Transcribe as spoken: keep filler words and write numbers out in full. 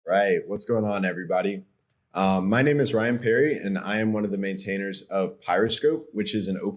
Right. What's going on, everybody? Um, my name is Ryan Perry, and I am one of the maintainers of Pyroscope, which is an open